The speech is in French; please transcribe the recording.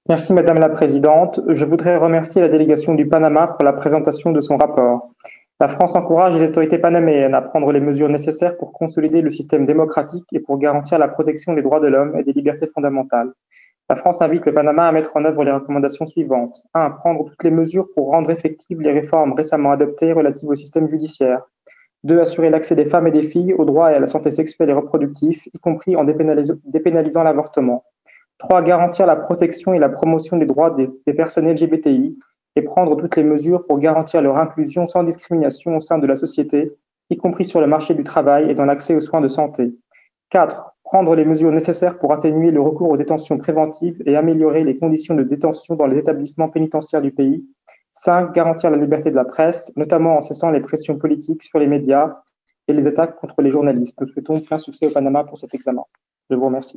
Merci Madame la Présidente. Je voudrais remercier la délégation du Panama pour la présentation de son rapport. La France encourage les autorités panaméennes à prendre les mesures nécessaires pour consolider le système démocratique et pour garantir la protection des droits de l'homme et des libertés fondamentales. La France invite le Panama à mettre en œuvre les recommandations suivantes. 1. Prendre toutes les mesures pour rendre effectives les réformes récemment adoptées relatives au système judiciaire. 2. Assurer l'accès des femmes et des filles aux droits et à la santé sexuelle et reproductive, y compris en dépénalisant l'avortement. 3. Garantir la protection et la promotion des droits des personnes LGBTI et prendre toutes les mesures pour garantir leur inclusion sans discrimination au sein de la société, y compris sur le marché du travail et dans l'accès aux soins de santé. 4. Prendre les mesures nécessaires pour atténuer le recours aux détentions préventives et améliorer les conditions de détention dans les établissements pénitentiaires du pays. 5. Garantir la liberté de la presse, notamment en cessant les pressions politiques sur les médias et les attaques contre les journalistes. Nous souhaitons plein succès au Panama pour cet examen. Je vous remercie.